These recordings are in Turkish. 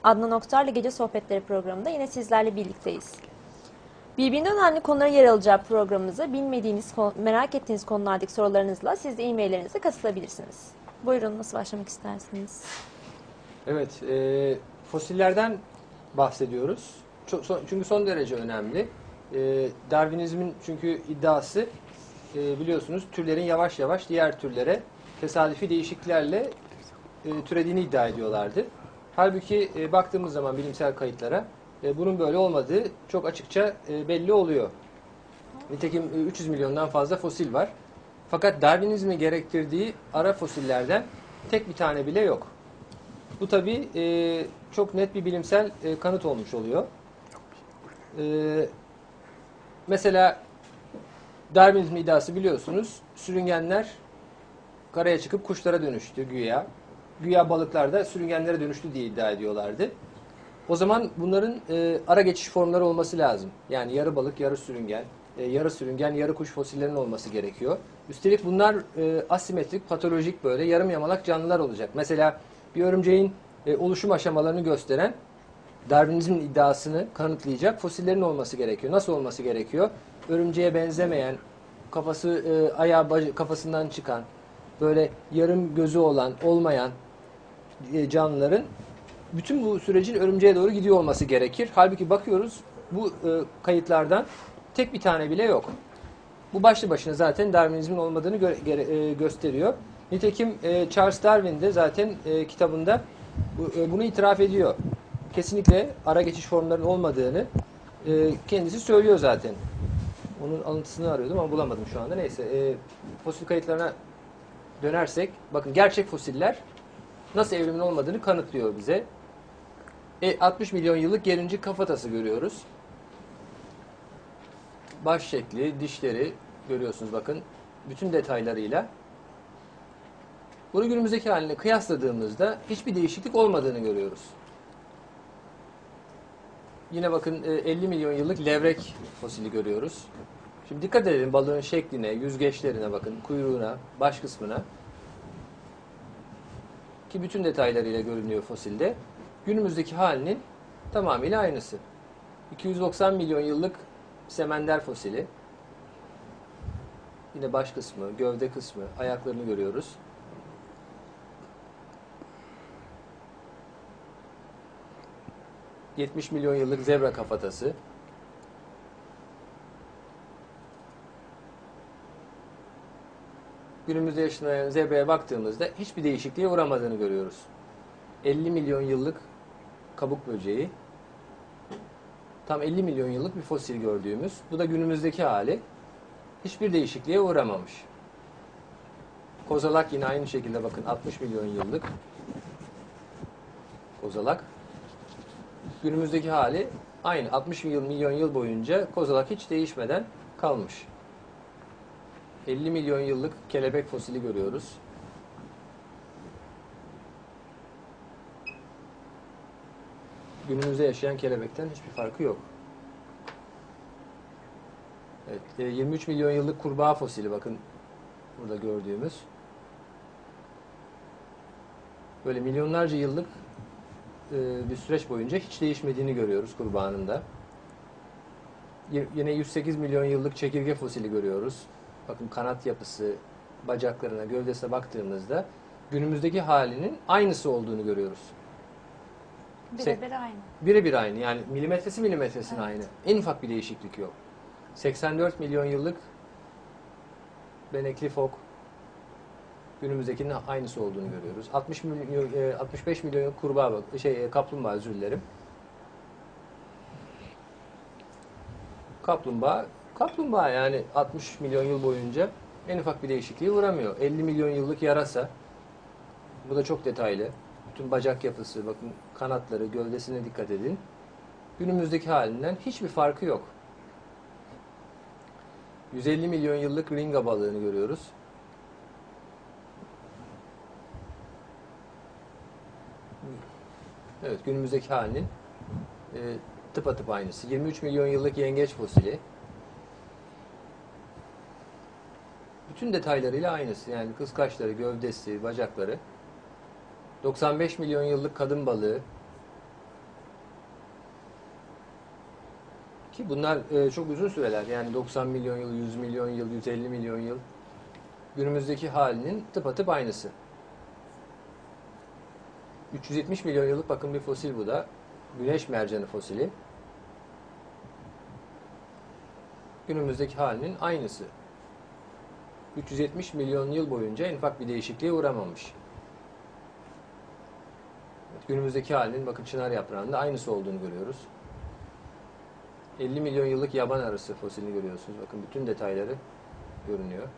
Adnan Oktar'la Gece Sohbetleri programında yine sizlerle birlikteyiz. Birbirinden önemli konulara yer alacağı programımıza bilmediğiniz, merak ettiğiniz konulardaki sorularınızla siz de e-maillerinize katılabilirsiniz. Buyurun, nasıl başlamak istersiniz? Evet, fosillerden bahsediyoruz. Çünkü son derece önemli. Darwinizmin çünkü iddiası biliyorsunuz türlerin yavaş yavaş diğer türlere tesadüfi değişikliklerle türediğini iddia ediyorlardı. Halbuki baktığımız zaman bilimsel kayıtlara bunun böyle olmadığı çok açıkça belli oluyor. Nitekim 300 milyondan fazla fosil var. Fakat Darwinizmi gerektirdiği ara fosillerden tek bir tane bile yok. Bu tabii çok net bir bilimsel kanıt olmuş oluyor. Mesela Darwinizm iddiası biliyorsunuz, sürüngenler karaya çıkıp kuşlara dönüştü güya. Güya balıklar da sürüngenlere dönüştü diye iddia ediyorlardı. O zaman bunların ara geçiş formları olması lazım. Yani yarı balık, yarı sürüngen, yarı sürüngen, yarı kuş fosillerinin olması gerekiyor. Üstelik bunlar asimetrik, patolojik böyle yarım yamalak canlılar olacak. Mesela bir örümceğin oluşum aşamalarını gösteren Darwinizmin iddiasını kanıtlayacak fosillerin olması gerekiyor. Nasıl olması gerekiyor? Örümceğe benzemeyen, kafası ayağı kafasından çıkan, böyle yarım gözü olan, olmayan canlıların bütün bu sürecin örümceğe doğru gidiyor olması gerekir. Halbuki bakıyoruz bu kayıtlardan tek bir tane bile yok. Bu başlı başına zaten Darwinizmin olmadığını gösteriyor. Nitekim Charles Darwin de zaten kitabında bunu itiraf ediyor. Kesinlikle ara geçiş formlarının olmadığını kendisi söylüyor zaten. Onun alıntısını arıyordum ama bulamadım şu anda. Neyse fosil kayıtlarına dönersek bakın gerçek fosiller nasıl evrimin olmadığını kanıtlıyor bize. 60 milyon yıllık gelincik kafatası görüyoruz. Baş şekli, dişleri görüyorsunuz bakın. Bütün detaylarıyla. Bunu günümüzdeki haline kıyasladığımızda hiçbir değişiklik olmadığını görüyoruz. Yine bakın 50 milyon yıllık levrek fosili görüyoruz. Şimdi dikkat edelim balığın şekline, yüzgeçlerine bakın, kuyruğuna, baş kısmına. Ki bütün detaylarıyla görünüyor fosilde. Günümüzdeki halinin tamamıyla aynısı. 290 milyon yıllık semender fosili. Yine baş kısmı, gövde kısmı, ayaklarını görüyoruz. ...70 milyon yıllık zebra kafatası. Günümüzde yaşayan zebraya baktığımızda hiçbir değişikliğe uğramadığını görüyoruz. 50 milyon yıllık kabuk böceği. Tam 50 milyon yıllık bir fosil gördüğümüz. Bu da günümüzdeki hali. Hiçbir değişikliğe uğramamış. Kozalak yine aynı şekilde bakın 60 milyon yıllık kozalak. Günümüzdeki hali aynı. 60 milyon yıl boyunca kozalak hiç değişmeden kalmış. 50 milyon yıllık kelebek fosili görüyoruz. Günümüzde yaşayan kelebekten hiçbir farkı yok. Evet, 23 milyon yıllık kurbağa fosili bakın burada gördüğümüz. Böyle milyonlarca yıllık bir süreç boyunca hiç değişmediğini görüyoruz kurbağanın da. Yine 108 milyon yıllık çekirge fosili görüyoruz. Bakın kanat yapısı, bacaklarına, gövdesine baktığımızda günümüzdeki halinin aynısı olduğunu görüyoruz. Birebir aynı. Birebir aynı. Yani milimetresine Evet. aynı. En ufak bir değişiklik yok. 84 milyon yıllık benekli fok günümüzdekinin aynısı olduğunu görüyoruz. 65 milyon yıllık kaplumbağa özür dilerim. Kaplumbağa yani 60 milyon yıl boyunca en ufak bir değişikliğe uğramıyor. 50 milyon yıllık yarasa. Bu da çok detaylı. Bütün bacak yapısı, bakın kanatları, gövdesine dikkat edin. Günümüzdeki halinden hiçbir farkı yok. 150 milyon yıllık ringa balığını görüyoruz. Evet, günümüzdeki halinin tıpatıp aynısı. 23 milyon yıllık yengeç fosili. Bütün detaylarıyla aynısı. Yani kıskaçları, gövdesi, bacakları. 95 milyon yıllık kadın balığı. Ki bunlar çok uzun süreler. Yani 90 milyon yıl, 100 milyon yıl, 150 milyon yıl. Günümüzdeki halinin tıpatıp aynısı. 370 milyon yıllık bakın bir fosil bu da. Güneş mercanı fosili. Günümüzdeki halinin aynısı. 370 milyon yıl boyunca en ufak bir değişikliğe uğramamış. Evet, günümüzdeki halinin bakın çınar yaprağında aynısı olduğunu görüyoruz. 50 milyon yıllık yaban arısı fosilini görüyorsunuz. Bakın bütün detayları görünüyor.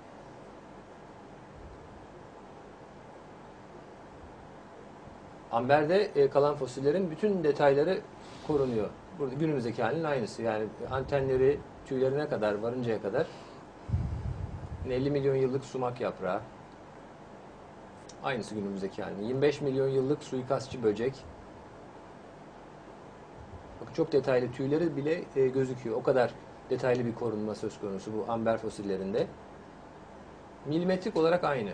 Amberde kalan fosillerin bütün detayları korunuyor. Burada günümüzdeki halinin aynısı. Yani antenleri, tüylerine kadar varıncaya kadar 50 milyon yıllık sumak yaprağı. Aynısı günümüzdeki halinin. 25 milyon yıllık suikastçı böcek. Bakın çok detaylı tüyleri bile gözüküyor. O kadar detaylı bir korunma söz konusu bu amber fosillerinde. Milimetrik olarak aynı.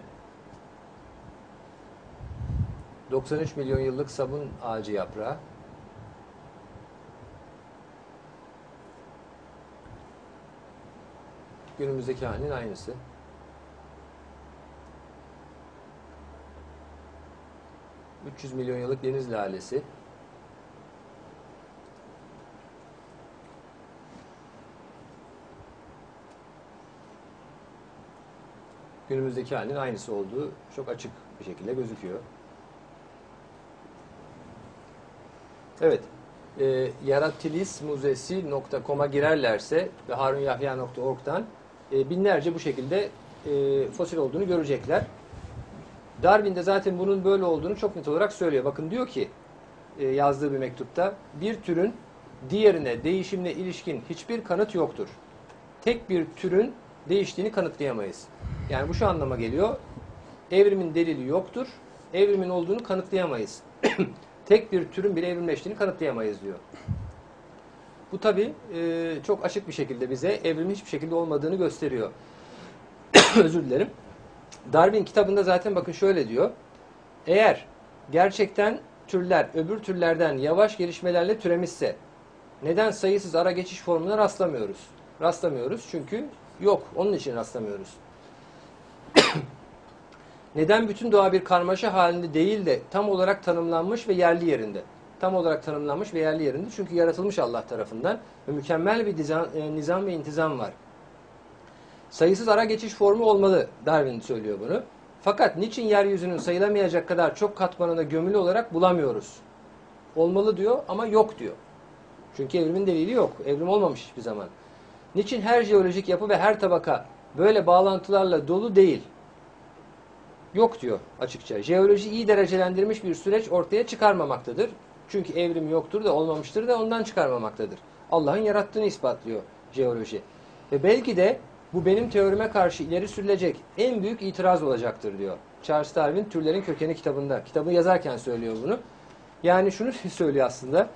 93 milyon yıllık sabun ağacı yaprağı. Günümüzdeki halinin aynısı. ...300 milyon yıllık deniz lalesi. Günümüzdeki halinin aynısı olduğu çok açık bir şekilde gözüküyor. Evet. Yaratılizmuzesi.com'a girerlerse ve harunyahya.org'dan binlerce bu şekilde fosil olduğunu görecekler. Darwin de zaten bunun böyle olduğunu çok net olarak söylüyor. Bakın diyor ki yazdığı bir mektupta bir türün diğerine değişimine ilişkin hiçbir kanıt yoktur. Tek bir türün değiştiğini kanıtlayamayız. Yani bu şu anlama geliyor. Evrimin delili yoktur. Evrimin olduğunu kanıtlayamayız. Tek bir türün bile evrimleştiğini kanıtlayamayız diyor. Bu tabii çok açık bir şekilde bize evrimin hiçbir şekilde olmadığını gösteriyor. Özür dilerim. Darwin kitabında zaten bakın şöyle diyor. Eğer gerçekten türler öbür türlerden yavaş gelişmelerle türemişse neden sayısız ara geçiş formuna rastlamıyoruz? Rastlamıyoruz çünkü yok. Onun için rastlamıyoruz. Neden bütün doğa bir karmaşa halinde değil de tam olarak tanımlanmış ve yerli yerinde? Tam olarak tanımlanmış ve yerli yerinde çünkü yaratılmış Allah tarafından ve mükemmel bir nizam ve intizam var. Sayısız ara geçiş formu olmalı. Darwin söylüyor bunu. Fakat niçin yeryüzünün sayılamayacak kadar çok katmanına gömülü olarak bulamıyoruz? Olmalı diyor ama yok diyor. Çünkü evrimin delili yok. Evrim olmamış hiçbir zaman. Niçin her jeolojik yapı ve her tabaka böyle bağlantılarla dolu değil? Yok diyor açıkça. Jeoloji iyi derecelendirilmiş bir süreç ortaya çıkarmamaktadır. Çünkü evrim yoktur da olmamıştır da ondan çıkarmamaktadır. Allah'ın yarattığını ispatlıyor jeoloji. Ve belki de bu benim teorime karşı ileri sürülecek en büyük itiraz olacaktır diyor. Charles Darwin Türlerin Kökeni kitabında. Kitabı yazarken söylüyor bunu. Yani şunu söylüyor aslında.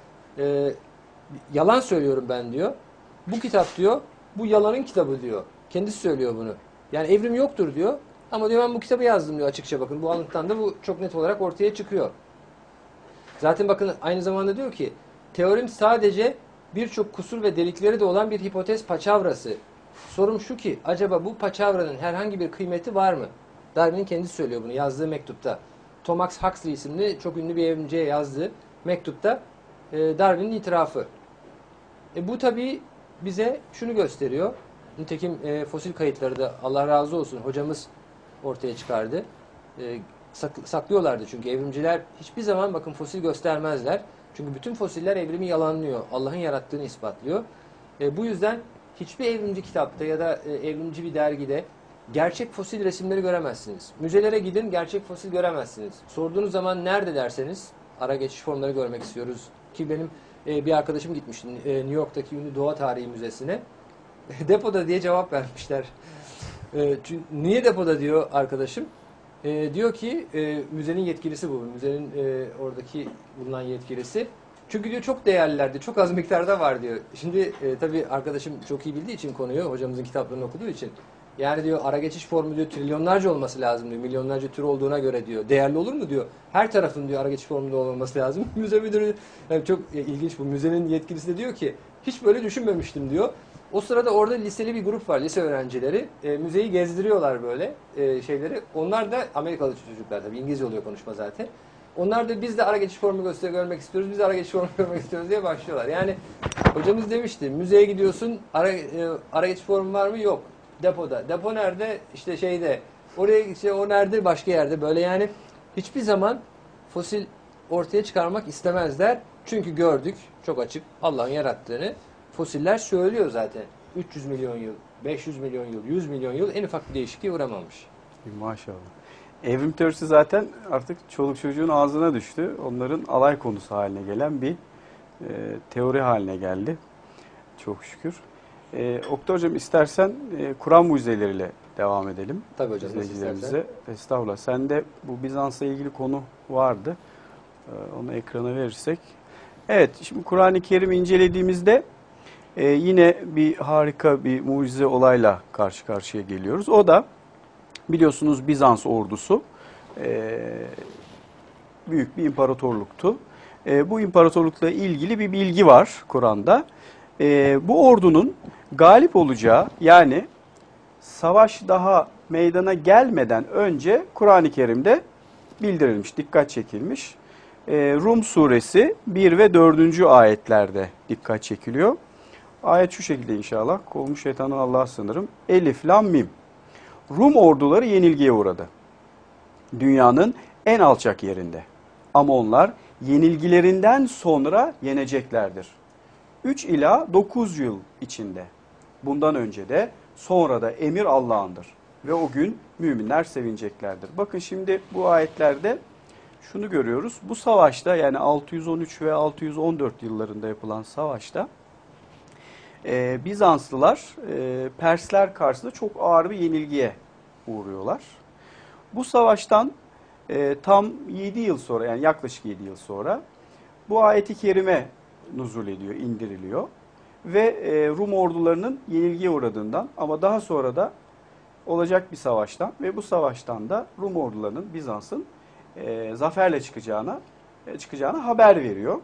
Yalan söylüyorum ben diyor. Bu kitap diyor, bu yalanın kitabı diyor. Kendisi söylüyor bunu. Yani evrim yoktur diyor. Ama diyor ben bu kitabı yazdım diyor açıkça bakın. Bu anlatıdan da bu çok net olarak ortaya çıkıyor. Zaten bakın aynı zamanda diyor ki teorim sadece birçok kusur ve delikleri de olan bir hipotez paçavrası. Sorum şu ki acaba bu paçavranın herhangi bir kıymeti var mı? Darwin'in kendisi söylüyor bunu yazdığı mektupta. Thomas Huxley isimli çok ünlü bir evrimciye yazdığı mektupta Darwin'in itirafı. Bu tabii bize şunu gösteriyor. Nitekim fosil kayıtları da Allah razı olsun hocamız ortaya çıkardı. Saklıyorlardı çünkü evrimciler hiçbir zaman bakın fosil göstermezler. Çünkü bütün fosiller evrimi yalanlıyor. Allah'ın yarattığını ispatlıyor. Bu yüzden hiçbir evrimci kitapta ya da evrimci bir dergide gerçek fosil resimleri göremezsiniz. Müzelere gidin gerçek fosil göremezsiniz. Sorduğunuz zaman nerede derseniz ara geçiş formları görmek istiyoruz. Ki benim bir arkadaşım gitmişti New York'taki ünlü Doğa Tarihi Müzesi'ne. Depoda diye cevap vermişler. Çünkü niye depoda diyor arkadaşım. Diyor ki müzenin yetkilisi bu. Müzenin oradaki bulunan yetkilisi. Çünkü diyor çok değerlilerdi. Çok az miktarda var diyor. Şimdi tabii arkadaşım çok iyi bildiği için konuyu, hocamızın kitaplarını okuduğu için Yani diyor ara geçiş formu diyor trilyonlarca olması lazım diyor. Milyonlarca tür olduğuna göre diyor. Değerli olur mu diyor. Her tarafın diyor ara geçiş formunda olması lazım. Müze müdürü yani çok ilginç bu. Müzenin yetkilisi de diyor ki hiç böyle düşünmemiştim diyor. O sırada orada liseli bir grup var. Lise öğrencileri. Müzeyi gezdiriyorlar böyle şeyleri. Onlar da Amerikalı çocuklar tabii. İngilizce oluyor konuşma zaten. Onlar da biz de ara geçiş formu görmek istiyoruz. Biz de ara geçiş formu görmek istiyoruz diye başlıyorlar. Yani hocamız demişti. Müzeye gidiyorsun. Ara geçiş formu var mı? Yok. Depoda. Depo nerede? İşte şeyde. Oraya işte o nerede? Başka yerde. Böyle yani hiçbir zaman fosil ortaya çıkarmak istemezler. Çünkü gördük çok açık Allah'ın yarattığını. Fosiller söylüyor zaten. 300 milyon yıl, 500 milyon yıl, 100 milyon yıl en ufak bir değişikliğe uğramamış. Maşallah. Evrim teorisi zaten artık çoluk çocuğun ağzına düştü. Onların alay konusu haline gelen bir teori haline geldi. Çok şükür. Oktay Hocam istersen Kur'an mucizeleriyle devam edelim. Tabii hocam nasıl istersen. Estağfurullah. Sende bu Bizans'la ilgili konu vardı. Onu ekrana verirsek. Evet, şimdi Kur'an-ı Kerim incelediğimizde yine bir harika bir mucize olayla karşı karşıya geliyoruz. O da biliyorsunuz Bizans ordusu büyük bir imparatorluktu. Bu imparatorlukla ilgili bir bilgi var Kur'an'da. Bu ordunun galip olacağı, yani savaş daha meydana gelmeden önce Kur'an-ı Kerim'de bildirilmiş, dikkat çekilmiş. Rum suresi 1 ve 4. ayetlerde dikkat çekiliyor. Ayet şu şekilde inşallah. Kovmuş şeytanın Allah'a sığınırım. Elif, lam, mim. Rum orduları yenilgiye uğradı. Dünyanın en alçak yerinde. Ama onlar yenilgilerinden sonra yeneceklerdir. 3 ila 9 yıl içinde. Bundan önce de sonra da emir Allah'ındır. Ve o gün müminler sevineceklerdir. Bakın şimdi bu ayetlerde şunu görüyoruz. Bu savaşta, yani 613 ve 614 yıllarında yapılan savaşta Bizanslılar Persler karşısında çok ağır bir yenilgiye uğruyorlar. Bu savaştan tam 7 yıl sonra, yani yaklaşık 7 yıl sonra bu ayeti kerime nuzul ediyor, indiriliyor. Ve Rum ordularının yenilgiye uğradığından, ama daha sonra da olacak bir savaştan ve bu savaştan da Rum ordularının, Bizans'ın zaferle çıkacağına haber veriyor.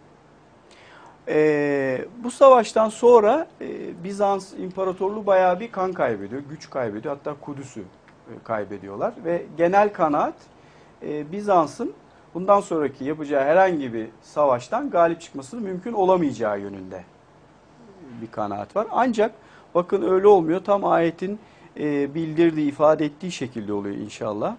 Bu savaştan sonra Bizans İmparatorluğu bayağı bir kan kaybediyor, güç kaybediyor. Hatta Kudüs'ü kaybediyorlar. Ve genel kanaat Bizans'ın bundan sonraki yapacağı herhangi bir savaştan galip çıkmasının mümkün olamayacağı yönünde bir kanaat var. Ancak bakın öyle olmuyor. Tam ayetin bildirdiği, ifade ettiği şekilde oluyor inşallah.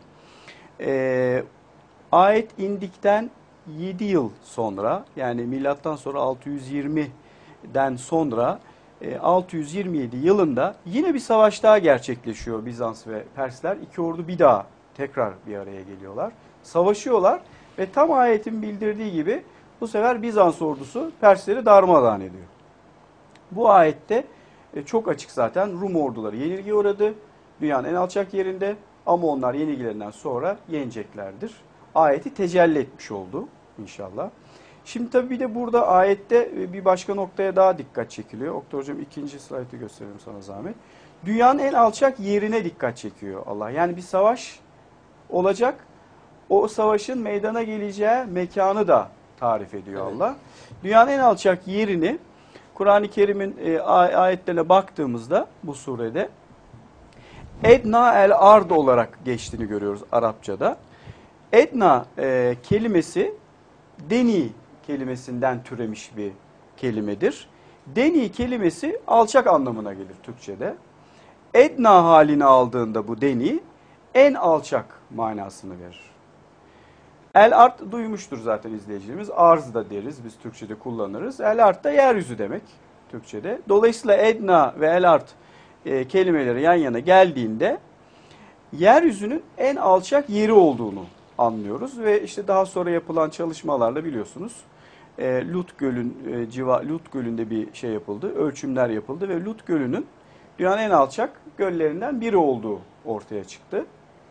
Ayet indikten 7 yıl sonra, yani milattan sonra 620'den sonra 627 yılında yine bir savaş daha gerçekleşiyor Bizans ve Persler. İki ordu bir daha tekrar bir araya geliyorlar. Savaşıyorlar ve tam ayetin bildirdiği gibi bu sefer Bizans ordusu Persleri darmadağın ediyor. Bu ayette çok açık zaten, Rum orduları yenilgiye uğradı. Dünyanın en alçak yerinde, ama onlar yenilgilerinden sonra yeneceklerdir. Ayeti tecelli etmiş oldu inşallah. Şimdi tabii bir de burada ayette bir başka noktaya daha dikkat çekiliyor. Oktay Hocam ikinci slaytı gösterelim sana zahmet. Dünyanın en alçak yerine dikkat çekiyor Allah. Yani bir savaş olacak. O savaşın meydana geleceği mekanı da tarif ediyor evet. Allah. Dünyanın en alçak yerini Kur'an-ı Kerim'in ayetlerine baktığımızda bu surede Edna el Ard olarak geçtiğini görüyoruz Arapçada. Edna kelimesi Deni kelimesinden türemiş bir kelimedir. Deni kelimesi alçak anlamına gelir Türkçe'de. Edna halini aldığında bu deni en alçak manasını verir. El art duymuştur zaten izleyicilerimiz. Arz da deriz, biz Türkçe'de kullanırız. El art da yeryüzü demek Türkçe'de. Dolayısıyla Edna ve el art kelimeleri yan yana geldiğinde yeryüzünün en alçak yeri olduğunu anlıyoruz. Ve işte daha sonra yapılan çalışmalarla biliyorsunuz Lut Gölü'nde bir şey yapıldı, ölçümler yapıldı ve Lut Gölü'nün dünyanın en alçak göllerinden biri olduğu ortaya çıktı.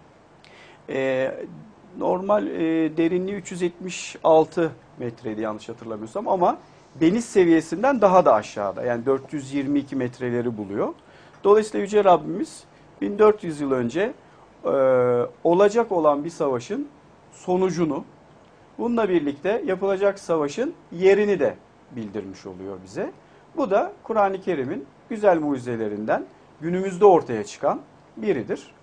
Normal derinliği 376 metreydi yanlış hatırlamıyorsam, ama deniz seviyesinden daha da aşağıda, yani 422 metreleri buluyor. Dolayısıyla Yüce Rabbimiz 1400 yıl önce olacak olan bir savaşın sonucunu, bununla birlikte yapılacak savaşın yerini de bildirmiş oluyor bize. Bu da Kur'an-ı Kerim'in güzel mucizelerinden günümüzde ortaya çıkan biridir.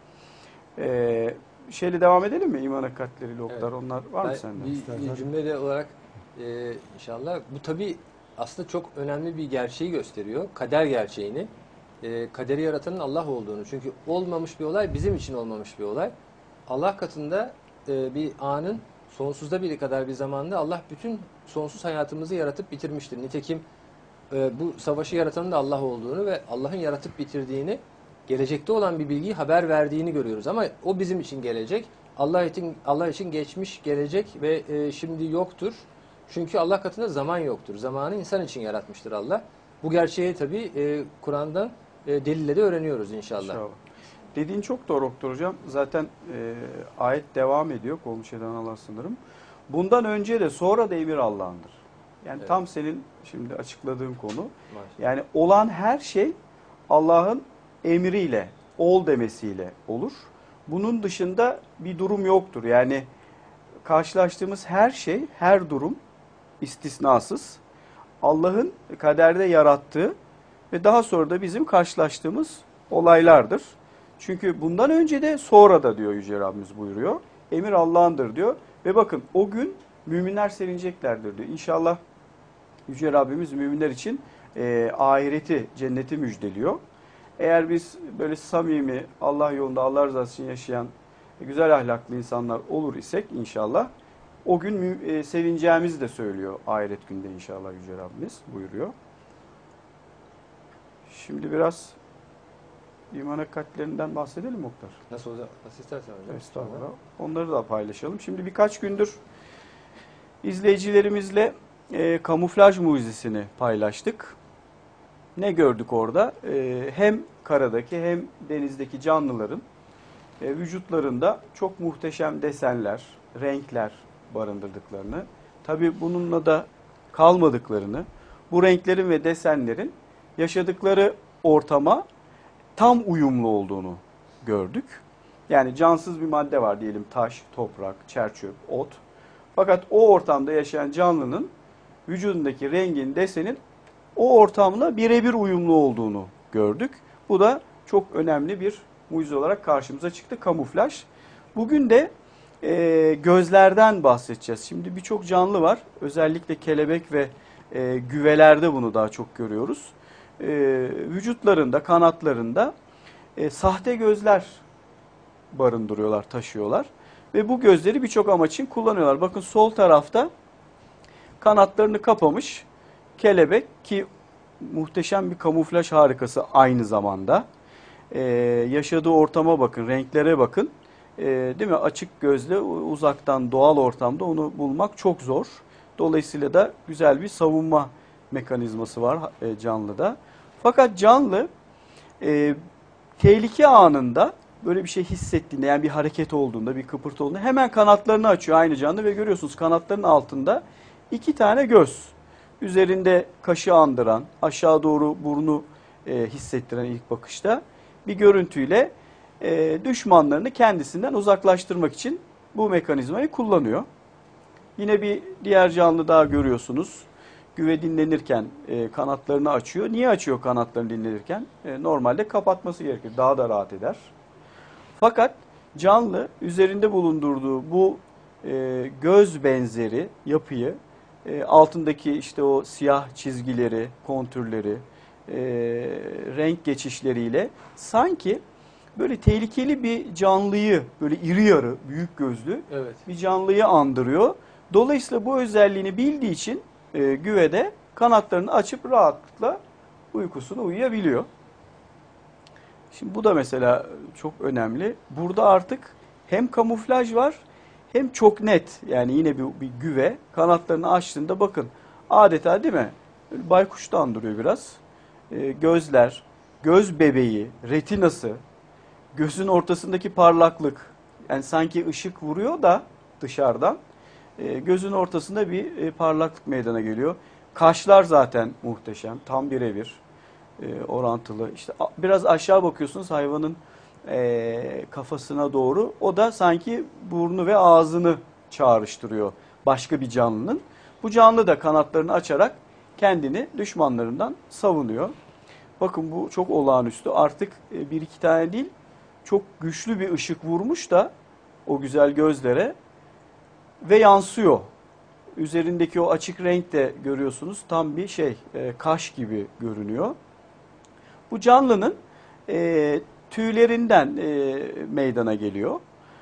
Şeyle devam edelim mi? İman hakikatleri, loglar, Evet. onlar var mı sende? Bir cümle olarak inşallah. Bu tabii aslında çok önemli bir gerçeği gösteriyor. Kader gerçeğini. Kaderi yaratanın Allah olduğunu. Çünkü olmamış bir olay bizim için olmamış bir olay. Allah katında bir anın sonsuzda biri kadar bir zamanda Allah bütün sonsuz hayatımızı yaratıp bitirmiştir. Nitekim bu savaşı yaratanın da Allah olduğunu ve Allah'ın yaratıp bitirdiğini, gelecekte olan bir bilgiyi haber verdiğini görüyoruz. Ama o bizim için gelecek. Allah için geçmiş, gelecek ve şimdi yoktur. Çünkü Allah katında zaman yoktur. Zamanı insan için yaratmıştır Allah. Bu gerçeği tabii Kur'an'dan delille de öğreniyoruz inşallah. İnşallah. Dediğin çok doğru Doktor Hocam. Zaten ayet devam ediyor. Olmuş eden Allah sınırım. Bundan önce de sonra da emir Allah'ındır. Yani Evet. tam senin şimdi açıkladığın konu. Maşallah. Yani olan her şey Allah'ın emriyle, ol demesiyle olur. Bunun dışında bir durum yoktur. Yani karşılaştığımız her şey, her durum istisnasız Allah'ın kaderde yarattığı ve daha sonra da bizim karşılaştığımız olaylardır. Çünkü bundan önce de sonra da diyor Yüce Rabbimiz buyuruyor. Emir Allah'ındır diyor. Ve bakın o gün müminler sevineceklerdir diyor. İnşallah Yüce Rabbimiz müminler için ahireti, cenneti müjdeliyor. Eğer biz böyle samimi, Allah yolunda, Allah rızası için yaşayan güzel ahlaklı insanlar olur isek inşallah o gün sevineceğimizi de söylüyor ahiret günde inşallah Yüce Rabbimiz buyuruyor. Şimdi biraz iman hakikatlerinden bahsedelim Muhtar. Nasıl olacak? Nasıl istersen hocam. Estağfurullah. Onları da paylaşalım. Şimdi birkaç gündür izleyicilerimizle kamuflaj mucizesini paylaştık. Ne gördük orada? Hem karadaki hem denizdeki canlıların vücutlarında çok muhteşem desenler, renkler barındırdıklarını, tabii bununla da kalmadıklarını, bu renklerin ve desenlerin yaşadıkları ortama tam uyumlu olduğunu gördük. Yani cansız bir madde var diyelim, taş, toprak, çerçöp, ot. Fakat o ortamda yaşayan canlının vücudundaki rengin, desenin o ortamla birebir uyumlu olduğunu gördük. Bu da çok önemli bir mucize olarak karşımıza çıktı, kamuflaj. Bugün de gözlerden bahsedeceğiz. Şimdi birçok canlı var. Özellikle kelebek ve güvelerde bunu daha çok görüyoruz. Vücutlarında, kanatlarında sahte gözler barındırıyorlar, taşıyorlar. Ve bu gözleri birçok amaç için kullanıyorlar. Bakın sol tarafta kanatlarını kapamış kelebek, ki muhteşem bir kamuflaj harikası aynı zamanda. Yaşadığı ortama bakın, renklere bakın. Değil mi? Açık gözle uzaktan doğal ortamda onu bulmak çok zor. Dolayısıyla da güzel bir savunma mekanizması var canlıda. Fakat canlı tehlike anında böyle bir şey hissettiğinde, yani bir hareket olduğunda, bir kıpırtı olduğunda hemen kanatlarını açıyor aynı canlı ve görüyorsunuz kanatlarının altında 2 tane göz. Üzerinde kaşı andıran, aşağı doğru burnu hissettiren ilk bakışta bir görüntüyle düşmanlarını kendisinden uzaklaştırmak için bu mekanizmayı kullanıyor. Yine bir diğer canlı daha görüyorsunuz. Güve dinlenirken kanatlarını açıyor. Niye açıyor kanatlarını dinlenirken? Normalde kapatması gerekir. Daha da rahat eder. Fakat canlı üzerinde bulundurduğu bu göz benzeri yapıyı, altındaki işte o siyah çizgileri, kontürleri, renk geçişleriyle sanki böyle tehlikeli bir canlıyı, böyle iri yarı, büyük gözlü Evet. bir canlıyı andırıyor. Dolayısıyla bu özelliğini bildiği için güvede kanatlarını açıp rahatlıkla uykusunu uyuyabiliyor. Şimdi bu da mesela çok önemli. Burada artık hem kamuflaj var hem çok net. Yani yine bir güve kanatlarını açtığında bakın adeta, değil mi? Baykuş da andırıyor biraz. Gözler, göz bebeği, retinası, gözün ortasındaki parlaklık. Yani sanki ışık vuruyor da dışarıdan. Gözün ortasında bir parlaklık meydana geliyor. Kaşlar zaten muhteşem, tam birebir orantılı. İşte biraz aşağı bakıyorsunuz hayvanın kafasına doğru. O da sanki burnu ve ağzını çağrıştırıyor başka bir canlının. Bu canlı da kanatlarını açarak kendini düşmanlarından savunuyor. Bakın bu çok olağanüstü. Artık bir iki tane değil, çok güçlü bir ışık vurmuş da o güzel gözlere ve yansıyor. Üzerindeki o açık renk de görüyorsunuz, tam bir kaş gibi görünüyor. Bu canlının tüylerinden meydana geliyor.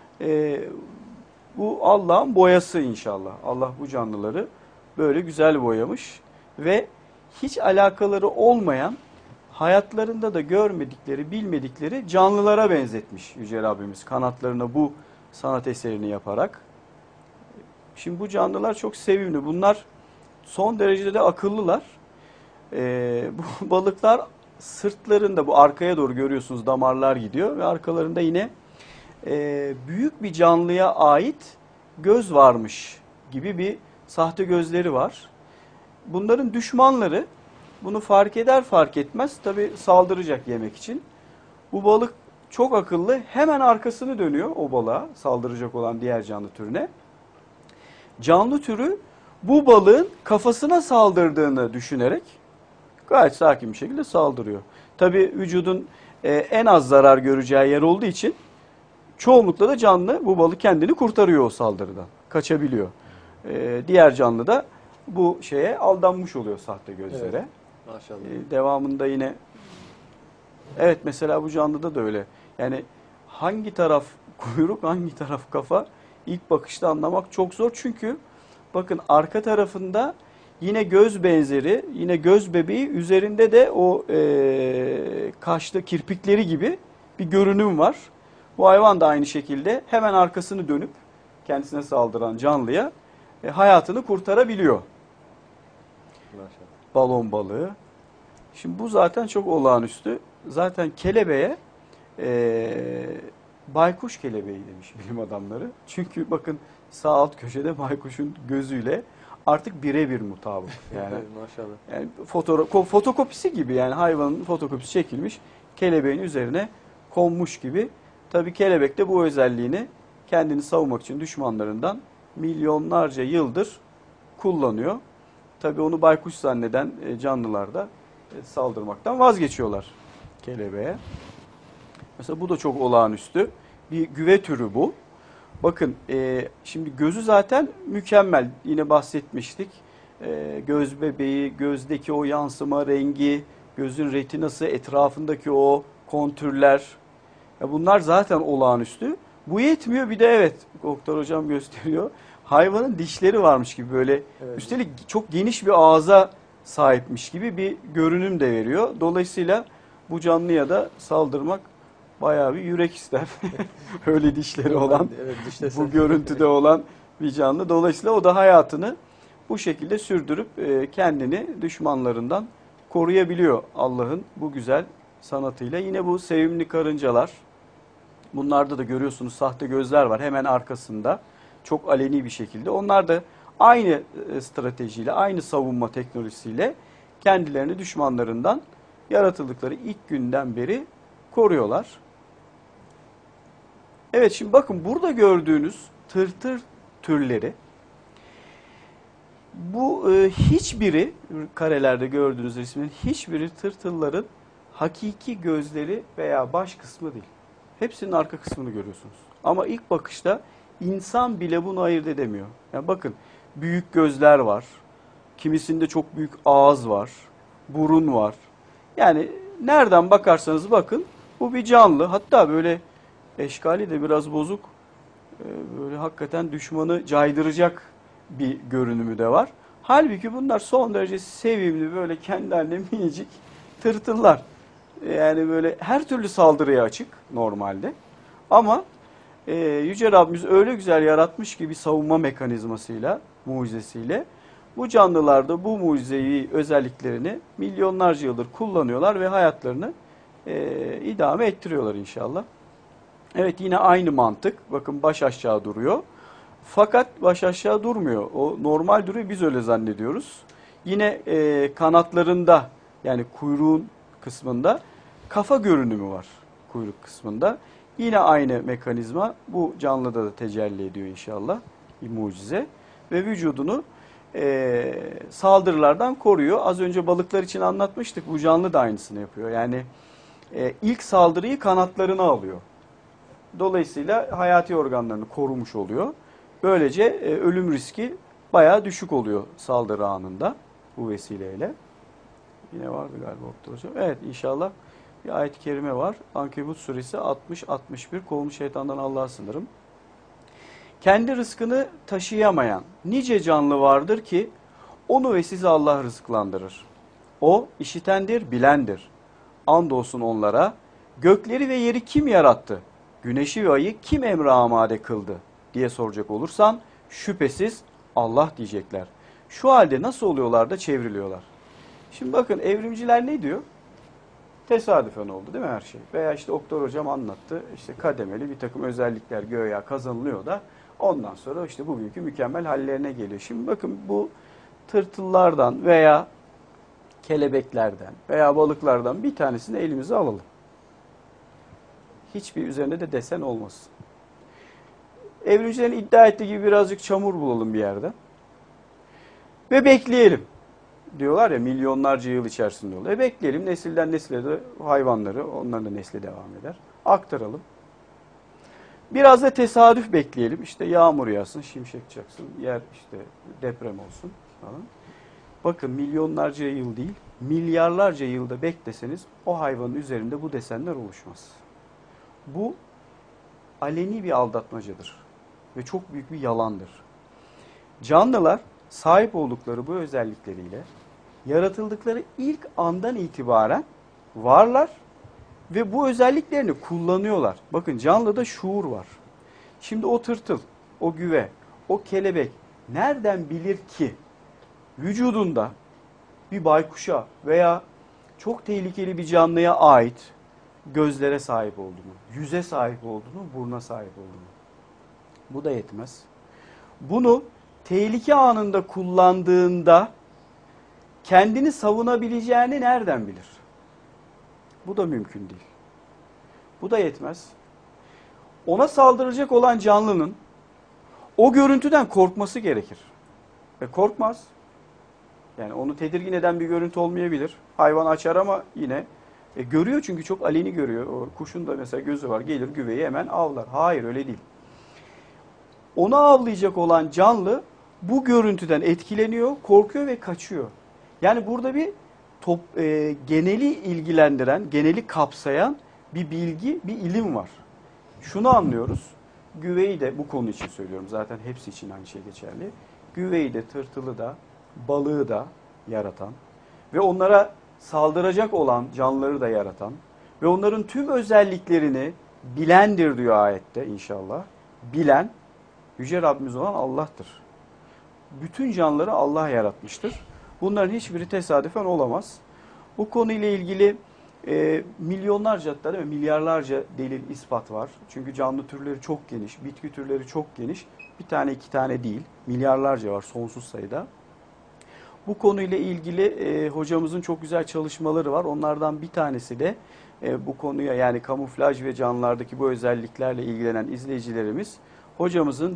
Bu Allah'ın boyası inşallah. Allah bu canlıları böyle güzel boyamış ve hiç alakaları olmayan, hayatlarında da görmedikleri, bilmedikleri canlılara benzetmiş Yüce Rabbimiz kanatlarına bu sanat eserini yaparak. Şimdi bu canlılar çok sevimli. Bunlar son derecede de akıllılar. Bu balıklar sırtlarında, bu arkaya doğru görüyorsunuz damarlar gidiyor ve arkalarında yine büyük bir canlıya ait göz varmış gibi bir sahte gözleri var. Bunların düşmanları bunu fark eder fark etmez tabii saldıracak yemek için. Bu balık çok akıllı, hemen arkasını dönüyor o balığa, saldıracak olan diğer canlı türüne. Canlı türü bu balığın kafasına saldırdığını düşünerek gayet sakin bir şekilde saldırıyor. Tabii vücudun en az zarar göreceği yer olduğu için çoğunlukla da canlı bu balık kendini kurtarıyor o saldırıdan. Kaçabiliyor. Diğer canlı da bu şeye aldanmış oluyor, sahte gözlere. Evet. Maşallah. Devamında yine evet, mesela bu canlıda da öyle. Yani hangi taraf kuyruk, hangi taraf kafa ilk bakışta anlamak çok zor. Çünkü bakın arka tarafında yine göz benzeri, yine göz bebeği, üzerinde de o kaşlı kirpikleri gibi bir görünüm var. Bu hayvan da aynı şekilde hemen arkasını dönüp kendisine saldıran canlıya hayatını kurtarabiliyor. Maşallah. Balon balığı. Şimdi bu zaten çok olağanüstü. Zaten kelebeğe baykuş kelebeği demiş bilim adamları. Çünkü bakın sağ alt köşede baykuşun gözüyle artık birebir mutabık. Yani, Maşallah. yani fotokopisi gibi, yani hayvanın fotokopisi çekilmiş, kelebeğin üzerine konmuş gibi. Tabii kelebek de bu özelliğini kendini savunmak için düşmanlarından milyonlarca yıldır kullanıyor. Tabii onu baykuş zanneden canlılar da saldırmaktan vazgeçiyorlar kelebeğe. Mesela bu da çok olağanüstü. Bir güve türü bu. Bakın şimdi gözü zaten mükemmel. Yine bahsetmiştik. Göz bebeği, gözdeki o yansıma rengi, gözün retinası, etrafındaki o kontürler. Bunlar zaten olağanüstü. Bu yetmiyor, bir de evet doktor hocam gösteriyor. Hayvanın dişleri varmış gibi böyle. Evet. Üstelik çok geniş bir ağza sahipmiş gibi bir görünüm de veriyor. Dolayısıyla bu canlıya da saldırmak bayağı bir yürek ister. Öyle dişleri olan, Evet, bu görüntüde olan bir canlı. Dolayısıyla o da hayatını bu şekilde sürdürüp kendini düşmanlarından koruyabiliyor Allah'ın bu güzel sanatıyla. Yine bu sevimli karıncalar. Bunlarda da görüyorsunuz sahte gözler var hemen arkasında. Çok aleni bir şekilde. Onlar da aynı stratejiyle, aynı savunma teknolojisiyle kendilerini düşmanlarından yaratıldıkları ilk günden beri koruyorlar. Evet, şimdi bakın burada gördüğünüz tırtır türleri, bu hiçbiri, karelerde gördüğünüz resmin hiçbiri tırtılların hakiki gözleri veya baş kısmı değil. Hepsinin arka kısmını görüyorsunuz. Ama ilk bakışta insan bile bunu ayırt edemiyor. Yani bakın, büyük gözler var. Kimisinde çok büyük ağız var. Burun var. Yani nereden bakarsanız bakın bu bir canlı. Hatta böyle eşkali de biraz bozuk. Böyle hakikaten düşmanı caydıracak bir görünümü de var. Halbuki bunlar son derece sevimli, böyle kendilerine minicik tırtıllar. Yani böyle her türlü saldırıya açık normalde. Ama Yüce Rabbimiz öyle güzel yaratmış ki bir savunma mekanizmasıyla, mucizesiyle bu canlılarda bu mucizevi özelliklerini milyonlarca yıldır kullanıyorlar ve hayatlarını idame ettiriyorlar inşallah. Evet, yine aynı mantık. Bakın baş aşağı duruyor. Fakat baş aşağı durmuyor. O normal duruyor, biz öyle zannediyoruz. Yine kanatlarında, yani kuyruğun kısmında kafa görünümü var. kuyruk kısmında. Yine aynı mekanizma bu canlıda da tecelli ediyor inşallah. Bir mucize. Ve vücudunu saldırılardan koruyor. Az önce balıklar için anlatmıştık. Bu canlı da aynısını yapıyor. Yani ilk saldırıyı kanatlarına alıyor. Dolayısıyla hayati organlarını korumuş oluyor. Böylece ölüm riski bayağı düşük oluyor saldırı anında bu vesileyle. Yine vardı galiba Oktay Hocam. Evet, inşallah bir ayet-i kerime var. Ankebut suresi 60-61. Kolunu şeytandan Allah'a sınırım. Kendi rızkını taşıyamayan nice canlı vardır ki onu ve sizi Allah rızıklandırır. O işitendir, bilendir. Andolsun onlara, gökleri ve yeri kim yarattı? Güneşi ve ayı kim emre amade kıldı diye soracak olursan şüphesiz Allah diyecekler. Şu halde nasıl oluyorlar da çevriliyorlar? Şimdi bakın, evrimciler ne diyor? Tesadüfen oldu değil mi her şey? Veya işte Oktay Hocam anlattı. İşte kademeli bir takım özellikler göğe kazanılıyor da ondan sonra işte bugünkü mükemmel hallerine geliyor. Şimdi bakın, bu tırtıllardan veya kelebeklerden veya balıklardan bir tanesini elimize alalım. Hiçbir üzerinde de desen olmasın. Evrimcilerin iddia ettiği gibi birazcık çamur bulalım bir yerde. Ve bekleyelim. Diyorlar ya, milyonlarca yıl içerisinde oluyor. Bekleyelim, nesilden nesile de hayvanları, onların da nesli devam eder. Aktaralım. Biraz da tesadüf bekleyelim. İşte yağmur yağsın, şimşek çaksın, yer işte deprem olsun falan. Bakın, milyonlarca yıl değil, milyarlarca yılda bekleseniz o hayvanın üzerinde bu desenler oluşmaz. Bu aleni bir aldatmacadır ve çok büyük bir yalandır. Canlılar sahip oldukları bu özellikleriyle yaratıldıkları ilk andan itibaren varlar ve bu özelliklerini kullanıyorlar. Bakın, canlıda şuur var. Şimdi o tırtıl, o güve, o kelebek nereden bilir ki vücudunda bir baykuşa veya çok tehlikeli bir canlıya ait gözlere sahip olduğunu, yüze sahip olduğunu, buruna sahip olduğunu. Bu da yetmez. Bunu tehlike anında kullandığında kendini savunabileceğini nereden bilir? Bu da mümkün değil. Bu da yetmez. Ona saldıracak olan canlının o görüntüden korkması gerekir. Ve korkmaz. Yani onu tedirgin eden bir görüntü olmayabilir. Hayvan açar ama yine görüyor, çünkü çok aleni görüyor. O kuşun da mesela gözü var, gelir güveyi hemen avlar. Hayır, öyle değil. Onu avlayacak olan canlı bu görüntüden etkileniyor, korkuyor ve kaçıyor. Yani burada bir geneli ilgilendiren, geneli kapsayan bir bilgi, bir ilim var. Şunu anlıyoruz. Güveyi de, bu konu için söylüyorum, zaten hepsi için aynı şey geçerli. Güveyi de, tırtılı da, balığı da yaratan ve onlara saldıracak olan canlıları da yaratan ve onların tüm özelliklerini bilendir diyor ayette inşallah. Bilen, Yüce Rabbimiz olan Allah'tır. Bütün canlıları Allah yaratmıştır. Bunların hiçbiri tesadüfen olamaz. Bu konuyla ilgili milyonlarca, hatta değil mi, milyarlarca delil, ispat var. Çünkü canlı türleri çok geniş, bitki türleri çok geniş. Bir tane, iki tane değil, milyarlarca var, sonsuz sayıda. Bu konuyla ilgili hocamızın çok güzel çalışmaları var. Onlardan bir tanesi de bu konuya, yani kamuflaj ve canlılardaki bu özelliklerle ilgilenen izleyicilerimiz hocamızın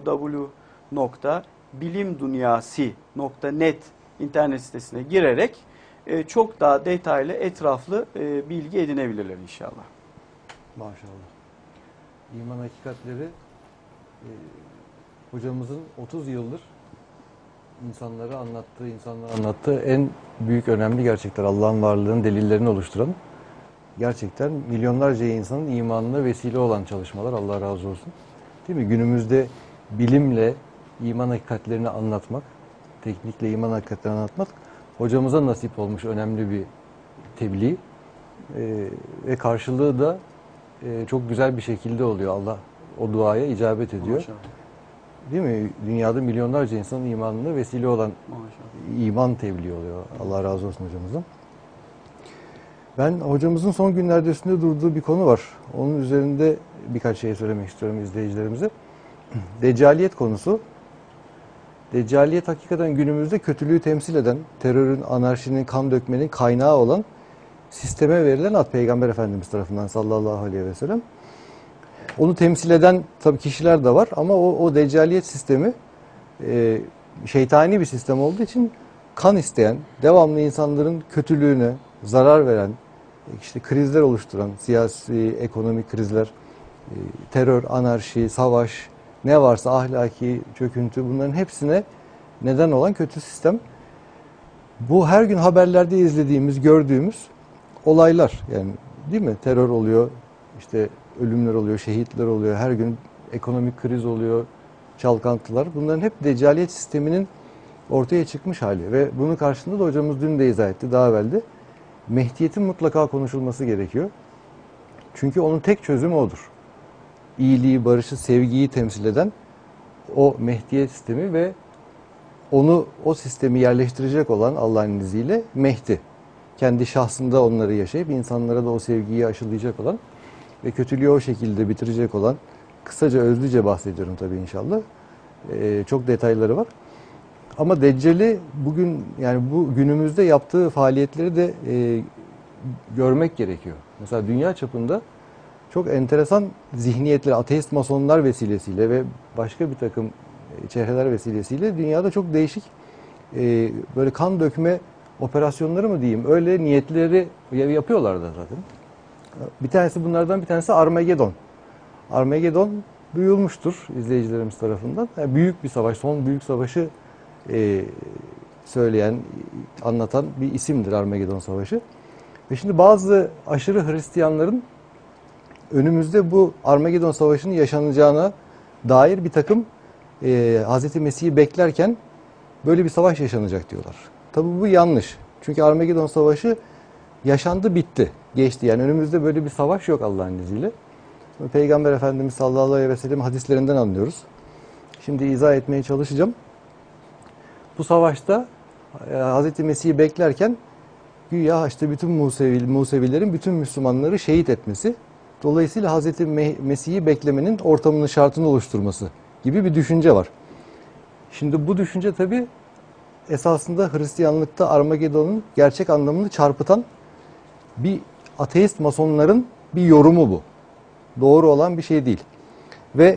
www.bilimdunyasi.net internet sitesine girerek çok daha detaylı, etraflı bilgi edinebilirler inşallah. Maşallah. İman hakikatleri hocamızın 30 yıldır insanlara anlattığı en büyük önemli gerçekler, Allah'ın varlığının delillerini oluşturan, gerçekten milyonlarca insanın imanına vesile olan çalışmalar. Allah razı olsun. Değil mi? Günümüzde bilimle iman hakikatlerini anlatmak, teknikle iman hakikatlerini anlatmak hocamıza nasip olmuş önemli bir tebliğ. Ve karşılığı da çok güzel bir şekilde oluyor. Allah o duaya icabet ediyor. Maşallah. Değil mi? Dünyada milyonlarca insanın imanına vesile olan iman tebliği oluyor. Allah razı olsun hocamızdan. Ben hocamızın son günlerde üstünde durduğu bir konu var. Onun üzerinde birkaç şey söylemek istiyorum izleyicilerimize. Deccaliyet konusu. Deccaliyet hakikaten günümüzde kötülüğü temsil eden, terörün, anarşinin, kan dökmenin kaynağı olan sisteme verilen ad Peygamber Efendimiz tarafından sallallahu aleyhi ve sellem. Onu temsil eden tabii kişiler de var ama o deccaliyet sistemi şeytani bir sistem olduğu için kan isteyen, devamlı insanların kötülüğüne zarar veren, işte krizler oluşturan, siyasi, ekonomik krizler, terör, anarşi, savaş, ne varsa ahlaki çöküntü, bunların hepsine neden olan kötü sistem. Bu her gün haberlerde izlediğimiz, gördüğümüz olaylar, yani değil mi? Terör oluyor, işte ölümler oluyor, şehitler oluyor, her gün ekonomik kriz oluyor, çalkantılar. Bunların hep deccaliyet sisteminin ortaya çıkmış hali ve bunun karşısında da hocamız dün de izah etti, daha evvel de. Mehdiyetin mutlaka konuşulması gerekiyor. Çünkü onun tek çözümü odur. İyiliği, barışı, sevgiyi temsil eden o Mehdiyet sistemi ve o sistemi yerleştirecek olan Allah'ın izniyle Mehdi. Kendi şahsında onları yaşayıp insanlara da o sevgiyi aşılayacak olan ve kötülüğü o şekilde bitirecek olan, kısaca özlüce bahsediyorum tabii inşallah. Çok detayları var. Ama Deccal'i bugün, yani bu günümüzde yaptığı faaliyetleri de görmek gerekiyor. Mesela dünya çapında çok enteresan zihniyetler, ateist masonlar vesilesiyle ve başka bir takım çehreler vesilesiyle dünyada çok değişik böyle kan dökme operasyonları mı diyeyim, öyle niyetleri yapıyorlar da zaten. Bunlardan bir tanesi Armageddon. Armageddon duyulmuştur izleyicilerimiz tarafından. Yani büyük bir savaş, son büyük savaşı söyleyen, anlatan bir isimdir Armageddon Savaşı. Ve şimdi bazı aşırı Hristiyanların önümüzde bu Armageddon Savaşı'nın yaşanacağına dair bir takım Hz. Mesih'i beklerken böyle bir savaş yaşanacak diyorlar. Tabii bu yanlış. Çünkü Armageddon Savaşı yaşandı, bitti, geçti. Yani önümüzde böyle bir savaş yok Allah'ın izniyle. Peygamber Efendimiz sallallahu aleyhi ve sellem hadislerinden anlıyoruz. Şimdi izah etmeye çalışacağım. Bu savaşta Hz. Mesih'i beklerken güya işte bütün Musevilerin bütün Müslümanları şehit etmesi, dolayısıyla Hz. Mesih'i beklemenin ortamının şartını oluşturması gibi bir düşünce var. Şimdi bu düşünce tabii esasında Hristiyanlıkta Armageddon'un gerçek anlamını çarpıtan bir ateist masonların bir yorumu bu. Doğru olan bir şey değil. Ve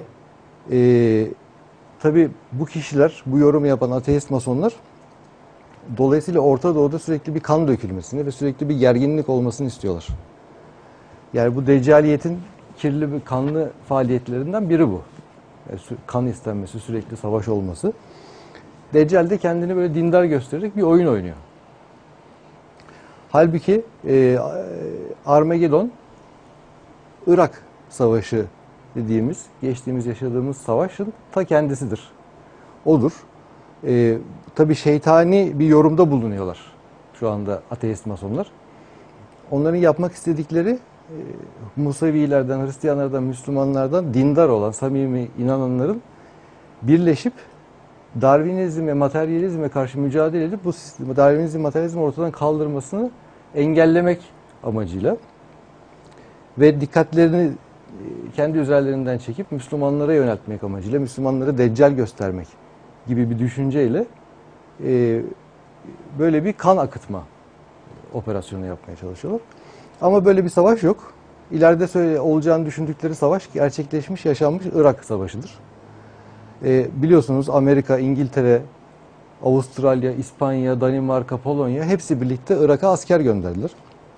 tabii bu kişiler, bu yorumu yapan ateist masonlar dolayısıyla Orta Doğu'da sürekli bir kan dökülmesini ve sürekli bir gerginlik olmasını istiyorlar. Yani bu deccaliyetin kirli bir kanlı faaliyetlerinden biri bu. Yani kan istenmesi, sürekli savaş olması. Deccal de kendini böyle dindar göstererek bir oyun oynuyor. Halbuki Armageddon, Irak Savaşı dediğimiz, geçtiğimiz yaşadığımız savaşın ta kendisidir. Odur. Tabii şeytani bir yorumda bulunuyorlar şu anda ateist masonlar. Onların yapmak istedikleri Musevilerden, Hristiyanlardan, Müslümanlardan dindar olan, samimi inananların birleşip Darwinizm ve materyalizme karşı mücadele edip bu Darwinizm, materyalizmi ortadan kaldırmasını engellemek amacıyla ve dikkatlerini kendi üzerlerinden çekip Müslümanlara yöneltmek amacıyla, Müslümanları deccal göstermek gibi bir düşünceyle böyle bir kan akıtma operasyonu yapmaya çalışıyorlar. Ama böyle bir savaş yok. İleride olacağını düşündükleri savaş gerçekleşmiş, yaşanmış Irak Savaşı'dır. Biliyorsunuz Amerika, İngiltere, Avustralya, İspanya, Danimarka, Polonya hepsi birlikte Irak'a asker gönderdiler.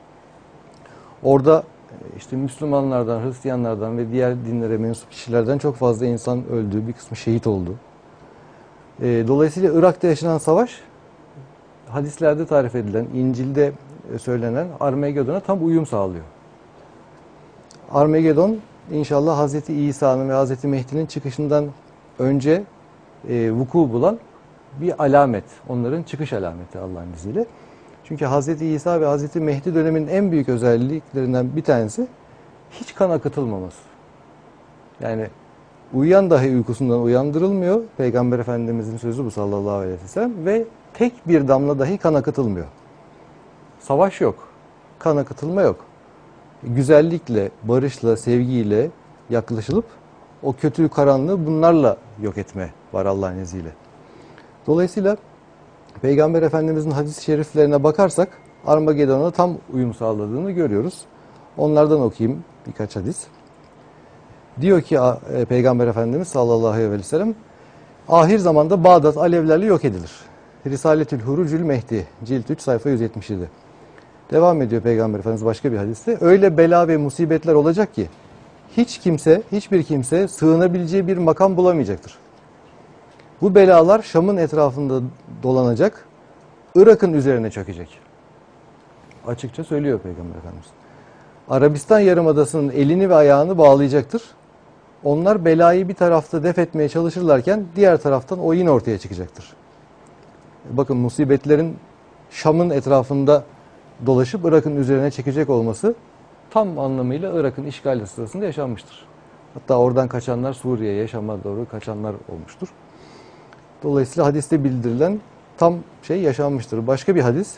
Orada işte Müslümanlardan, Hristiyanlardan ve diğer dinlere mensup kişilerden çok fazla insan öldü, bir kısmı şehit oldu. Dolayısıyla Irak'ta yaşanan savaş hadislerde tarif edilen, İncil'de söylenen Armageddon'a tam uyum sağlıyor. Armageddon inşallah Hz. İsa'nın ve Hz. Mehdi'nin çıkışından önce vuku bulan bir alamet. Onların çıkış alameti Allah'ın izniyle. Çünkü Hz. İsa ve Hz. Mehdi döneminin en büyük özelliklerinden bir tanesi hiç kan akıtılmaması. Yani uyuyan dahi uykusundan uyandırılmıyor. Peygamber Efendimizin sözü bu sallallahu aleyhi ve sellem ve tek bir damla dahi kan akıtılmıyor. Savaş yok. Kan akıtılma yok. Güzellikle, barışla, sevgiyle yaklaşılıp o kötü karanlığı bunlarla yok etme var Allah'ın izniyle. Dolayısıyla Peygamber Efendimizin hadis-i şeriflerine bakarsak Armagedon'a tam uyum sağladığını görüyoruz. Onlardan okuyayım birkaç hadis. Diyor ki Peygamber Efendimiz sallallahu aleyhi ve sellem, ahir zamanda Bağdat alevlerle yok edilir. Risaletül Hurucül Mehdi, cilt 3 sayfa 177. Devam ediyor Peygamber Efendimiz başka bir hadiste. Öyle bela ve musibetler olacak ki hiçbir kimse sığınabileceği bir makam bulamayacaktır. Bu belalar Şam'ın etrafında dolanacak, Irak'ın üzerine çökecek. Açıkça söylüyor Peygamber Efendimiz. Arabistan Yarımadası'nın elini ve ayağını bağlayacaktır. Onlar belayı bir tarafta def etmeye çalışırlarken diğer taraftan o yine ortaya çıkacaktır. Bakın musibetlerin Şam'ın etrafında dolaşıp Irak'ın üzerine çekecek olması tam anlamıyla Irak'ın işgali sırasında yaşanmıştır. Hatta oradan kaçanlar Suriye'ye, Şam'a doğru kaçanlar olmuştur. Dolayısıyla hadiste bildirilen tam şey yaşanmıştır. Başka bir hadis,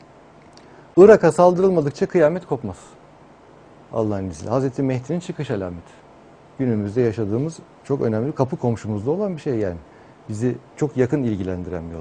Irak'a saldırılmadıkça kıyamet kopmaz. Allah'ın izniyle. Hazreti Mehdi'nin çıkış alameti. Günümüzde yaşadığımız çok önemli, kapı komşumuzda olan bir şey yani. Bizi çok yakın ilgilendiren bir olay.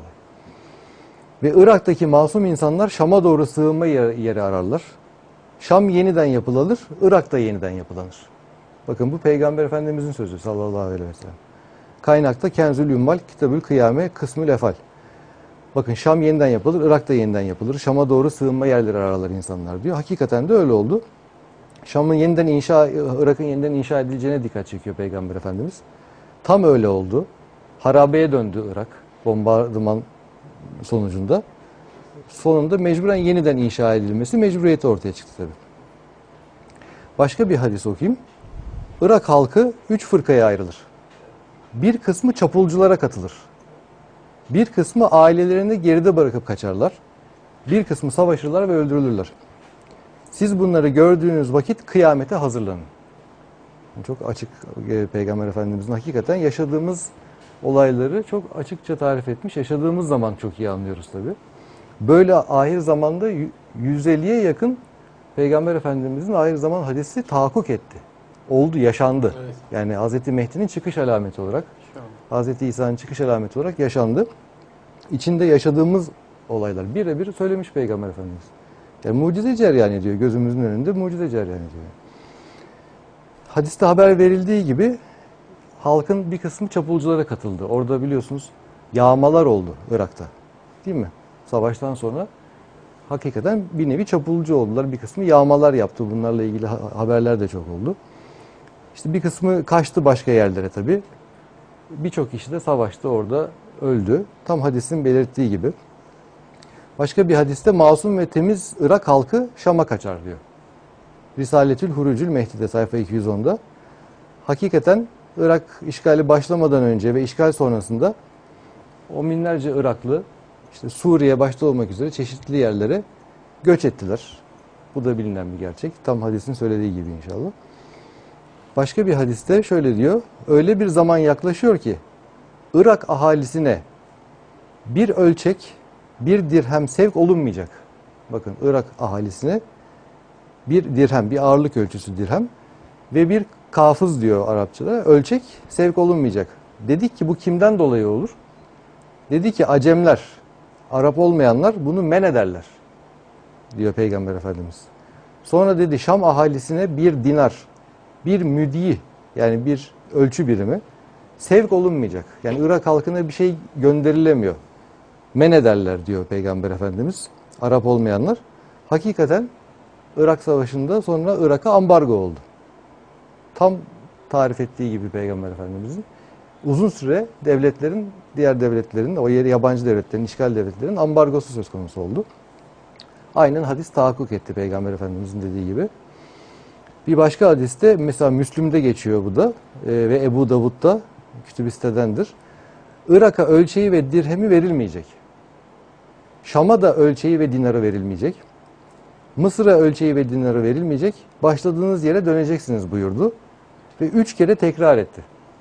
Ve Irak'taki masum insanlar Şam'a doğru sığınma yeri ararlar. Şam yeniden yapılanır, Irak da yeniden yapılanır. Bakın bu Peygamber Efendimizin sözü sallallahu aleyhi ve sellem. Kaynakta Kenzül Ümmal, Kitabül Kıyame, Kısmül Efal. Bakın Şam yeniden yapılır, Irak da yeniden yapılır. Şam'a doğru sığınma yerleri ararlar insanlar diyor. Hakikaten de öyle oldu. Şam'ın Irak'ın yeniden inşa edileceğine dikkat çekiyor Peygamber Efendimiz. Tam öyle oldu. Harabeye döndü Irak bombardıman sonucunda. Sonunda mecburen yeniden inşa edilmesi mecburiyeti ortaya çıktı tabii. Başka bir hadis okuyayım. Irak halkı 3 fırkaya ayrılır. Bir kısmı çapulculara katılır. Bir kısmı ailelerini geride bırakıp kaçarlar. Bir kısmı savaşırlar ve öldürülürler. Siz bunları gördüğünüz vakit kıyamete hazırlanın. Çok açık Peygamber Efendimiz'in hakikaten yaşadığımız olayları çok açıkça tarif etmiş. Yaşadığımız zaman çok iyi anlıyoruz tabii. Böyle ahir zamanda 150'ye yakın Peygamber Efendimiz'in ahir zaman hadisi tahakkuk etti. Oldu, yaşandı. Evet. Yani Hazreti Mehdi'nin çıkış alameti olarak, Hazreti İsa'nın çıkış alameti olarak yaşandı. İçinde yaşadığımız olaylar birebir söylemiş Peygamber Efendimiz. Yani mucize cereyan ediyor. Gözümüzün önünde mucize cereyan ediyor. Hadiste haber verildiği gibi halkın bir kısmı çapulculara katıldı. Orada biliyorsunuz yağmalar oldu Irak'ta. Değil mi? Savaştan sonra hakikaten bir nevi çapulcu oldular. Bir kısmı yağmalar yaptı. Bunlarla ilgili haberler de çok oldu. İşte bir kısmı kaçtı başka yerlere tabii. Birçok kişi de savaşta orada öldü. Tam hadisin belirttiği gibi. Başka bir hadiste masum ve temiz Irak halkı Şam'a kaçar diyor. Risaletül Hurucül Mehdi'de sayfa 210'da. Hakikaten Irak işgali başlamadan önce ve işgal sonrasında o binlerce Iraklı işte Suriye başta olmak üzere çeşitli yerlere göç ettiler. Bu da bilinen bir gerçek. Tam hadisin söylediği gibi inşallah. Başka bir hadiste şöyle diyor. Öyle bir zaman yaklaşıyor ki Irak ahalisine bir ölçek, bir dirhem sevk olunmayacak. Bakın Irak ahalisine bir dirhem, bir ağırlık ölçüsü dirhem ve bir kafız diyor Arapçada. Ölçek sevk olunmayacak. Dedik ki bu kimden dolayı olur? Dedi ki Acemler, Arap olmayanlar bunu men ederler diyor Peygamber Efendimiz. Sonra dedi Şam ahalisine bir dinar, bir müdyi yani bir ölçü birimi sevk olunmayacak. Yani Irak halkına bir şey gönderilemiyor. Men ederler diyor Peygamber Efendimiz. Arap olmayanlar. Hakikaten Irak Savaşı'nda sonra Irak'a ambargo oldu. Tam tarif ettiği gibi Peygamber Efendimiz'in. Uzun süre devletlerin, diğer devletlerin, o yeri yabancı devletlerin, işgal devletlerin ambargosu söz konusu oldu. Aynen hadis tahakkuk etti Peygamber Efendimiz'in dediği gibi. Bir başka hadiste mesela Müslüm'de geçiyor bu da ve Ebu Davud'da Kütüb-i Irak'a ölçeği ve dirhemi verilmeyecek. Şam'a da ölçeği ve dinarı verilmeyecek. Mısır'a ölçeği ve dinarı verilmeyecek. Başladığınız yere döneceksiniz buyurdu. Ve 3 kere tekrar etti.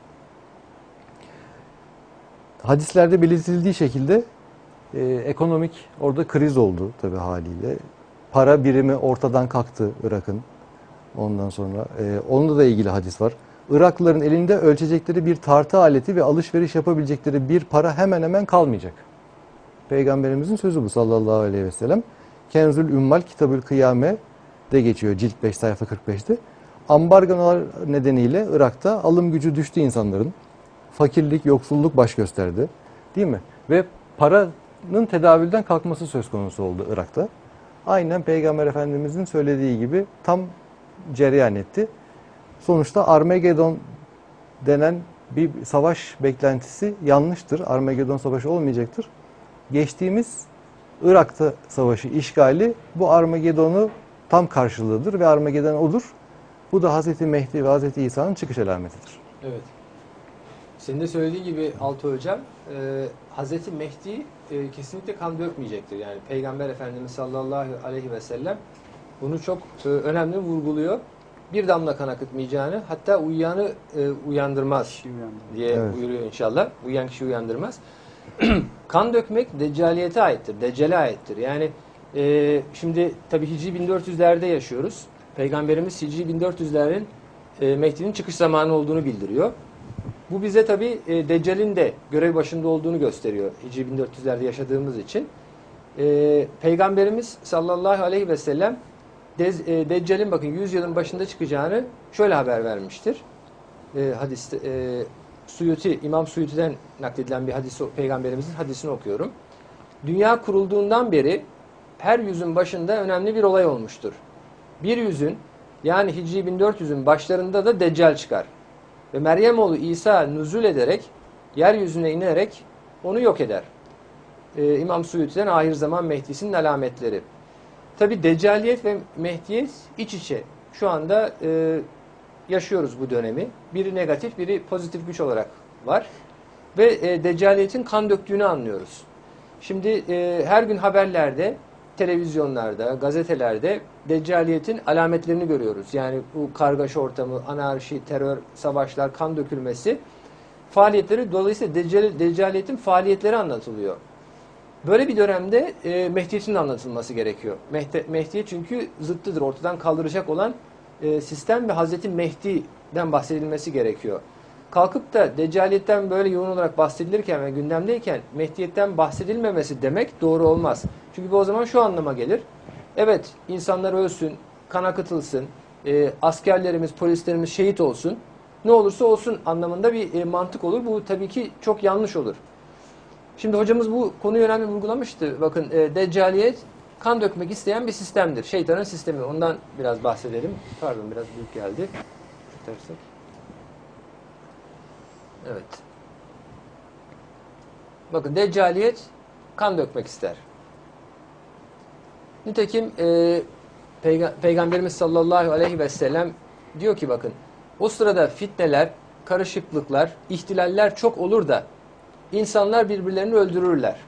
Hadislerde belirtildiği şekilde ekonomik orada kriz oldu tabii haliyle. Para birimi ortadan kalktı Irak'ın. Ondan sonra onunla da ilgili hadis var. Iraklıların elinde ölçecekleri bir tartı aleti ve alışveriş yapabilecekleri bir para hemen hemen kalmayacak. Peygamberimizin sözü bu sallallahu aleyhi ve sellem. Kenzül Ümmal Kitabül Kıyame de geçiyor cilt 5 sayfa 45'te. Ambargolar nedeniyle Irak'ta alım gücü düştü insanların. Fakirlik, yoksulluk baş gösterdi. Değil mi? Ve paranın tedavülden kalkması söz konusu oldu Irak'ta. Aynen Peygamber Efendimizin söylediği gibi tam cereyan etti. Sonuçta Armagedon denen bir savaş beklentisi yanlıştır. Armagedon savaşı olmayacaktır. Geçtiğimiz Irak'ta savaşı, işgali bu Armagedon'u tam karşılığıdır ve Armagedon odur. Bu da Hz. Mehdi ve Hz. İsa'nın çıkış alametidir. Evet. Senin de söylediğin gibi Altı Hocam, Hz. Mehdi kesinlikle kan dökmeyecektir. Yani Peygamber Efendimiz sallallahu aleyhi ve sellem bunu çok önemli vurguluyor. Bir damla kan akıtmayacağını, hatta uyuyanı uyandırmaz diye Evet. buyuruyor inşallah. Uyuyan kişi uyandırmaz. Kan dökmek Deccaliyete aittir, Deccale aittir. Yani şimdi tabii Hicri 1400'lerde yaşıyoruz. Peygamberimiz Hicri 1400'lerin Mehdi'nin çıkış zamanı olduğunu bildiriyor. Bu bize tabii Deccal'in de görev başında olduğunu gösteriyor Hicri 1400'lerde yaşadığımız için. Peygamberimiz sallallahu aleyhi ve sellem Deccal'in bakın 100 yılın başında çıkacağını şöyle haber vermiştir. Hadiste Suyuti, İmam Suyuti'den nakledilen bir hadis, Peygamberimizin hadisini okuyorum. Dünya kurulduğundan beri her yüzün başında önemli bir olay olmuştur. Bir yüzün, yani Hicri 1400'ün başlarında da Deccal çıkar. Ve Meryem oğlu İsa nüzul ederek, yeryüzüne inerek onu yok eder. İmam Suyuti'den ahir zaman Mehdi'sinin alametleri. Tabi Deccaliyet ve Mehdiyet iç içe. Şu anda yaşıyoruz bu dönemi. Biri negatif, biri pozitif güç olarak var. Ve Deccaliyetin kan döktüğünü anlıyoruz. Şimdi her gün haberlerde, televizyonlarda, gazetelerde Deccaliyetin alametlerini görüyoruz. Yani bu kargaşa ortamı, anarşi, terör, savaşlar, kan dökülmesi faaliyetleri, dolayısıyla Deccaliyetin faaliyetleri anlatılıyor. Böyle bir dönemde Mehdiyet'in de anlatılması gerekiyor. Mehdiyet çünkü zıttıdır, ortadan kaldıracak olan sistem ve Hazreti Mehdi'den bahsedilmesi gerekiyor. Kalkıp da Deccaliyetten böyle yoğun olarak bahsedilirken ve gündemdeyken Mehdiyet'ten bahsedilmemesi demek doğru olmaz. Çünkü bu o zaman şu anlama gelir. Evet, insanlar ölsün, kan akıtılsın, askerlerimiz, polislerimiz şehit olsun, ne olursa olsun anlamında bir mantık olur. Bu tabii ki çok yanlış olur. Şimdi hocamız bu konuyu önemli vurgulamıştı. Bakın Deccaliyet kan dökmek isteyen bir sistemdir. Şeytanın sistemi. Ondan biraz bahsedelim. Pardon, biraz büyük geldi. Tutarsak. Evet. Bakın Deccaliyet kan dökmek ister. Nitekim Peygamberimiz sallallahu aleyhi ve sellem diyor ki bakın, o sırada fitneler, karışıklıklar, ihtilaller çok olur da insanlar birbirlerini öldürürler.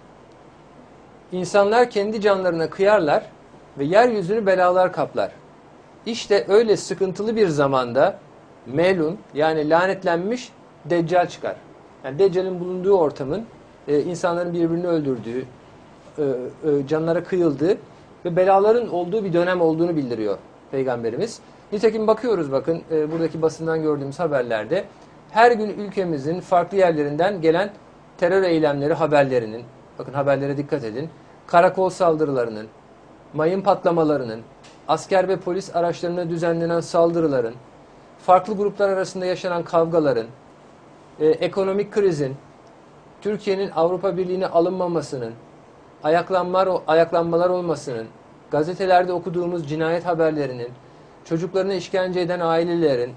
İnsanlar kendi canlarına kıyarlar ve yeryüzünü belalar kaplar. İşte öyle sıkıntılı bir zamanda melun, yani lanetlenmiş Deccal çıkar. Yani Deccal'in bulunduğu ortamın insanların birbirini öldürdüğü, canlara kıyıldığı ve belaların olduğu bir dönem olduğunu bildiriyor Peygamberimiz. Nitekim bakıyoruz bakın buradaki basından gördüğümüz haberlerde her gün ülkemizin farklı yerlerinden gelen terör eylemleri haberlerinin, bakın haberlere dikkat edin, karakol saldırılarının, mayın patlamalarının, asker ve polis araçlarına düzenlenen saldırıların, farklı gruplar arasında yaşanan kavgaların, ekonomik krizin, Türkiye'nin Avrupa Birliği'ne alınmamasının, ayaklanmalar olmasının, gazetelerde okuduğumuz cinayet haberlerinin, çocuklarına işkence eden ailelerin,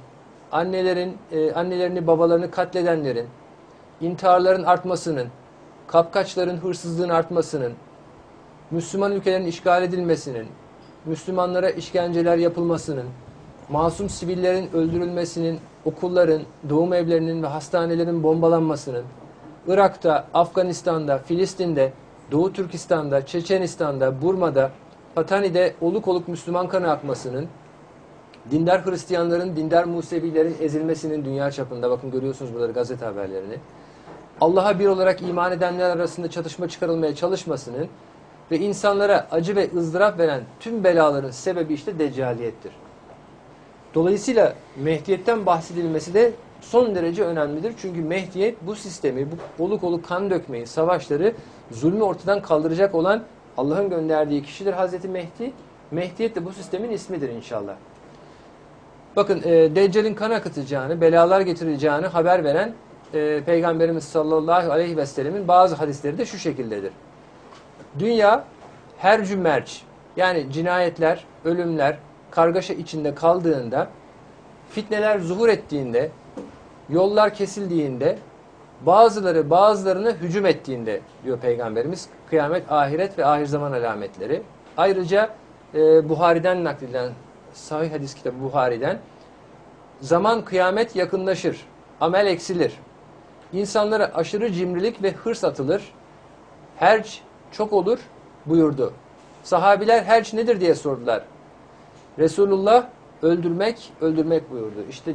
annelerini babalarını katledenlerin, intiharların artmasının, kapkaçların, hırsızlığın artmasının, Müslüman ülkelerin işgal edilmesinin, Müslümanlara işkenceler yapılmasının, masum sivillerin öldürülmesinin, okulların, doğum evlerinin ve hastanelerin bombalanmasının, Irak'ta, Afganistan'da, Filistin'de, Doğu Türkistan'da, Çeçenistan'da, Burma'da, Patani'de oluk oluk Müslüman kanı akmasının, dindar Hristiyanların, dindar Musevilerin ezilmesinin dünya çapında, bakın görüyorsunuz burada gazete haberlerini, Allah'a bir olarak iman edenler arasında çatışma çıkarılmaya çalışmasının ve insanlara acı ve ızdırap veren tüm belaların sebebi işte Deccaliyettir. Dolayısıyla Mehdiyet'ten bahsedilmesi de son derece önemlidir. Çünkü Mehdiyet bu sistemi, bu oluk oluk kan dökmeyi, savaşları, zulmü ortadan kaldıracak olan Allah'ın gönderdiği kişidir Hazreti Mehdi. Mehdiyet de bu sistemin ismidir inşallah. Bakın Deccal'in kan akıtacağını, belalar getireceğini haber veren Peygamberimiz sallallahu aleyhi ve sellemin bazı hadisleri de şu şekildedir. Dünya hercü merc, yani cinayetler, ölümler, kargaşa içinde kaldığında, fitneler zuhur ettiğinde, yollar kesildiğinde, bazıları bazılarına hücum ettiğinde diyor Peygamberimiz, kıyamet, ahiret ve ahir zaman alametleri. Ayrıca Buhari'den nakledilen sahih hadis kitabı Buhari'den, zaman kıyamet yakınlaşır, amel eksilir, insanlara aşırı cimrilik ve hırs atılır, herc çok olur buyurdu. Sahabiler herc nedir diye sordular. Resulullah öldürmek buyurdu. İşte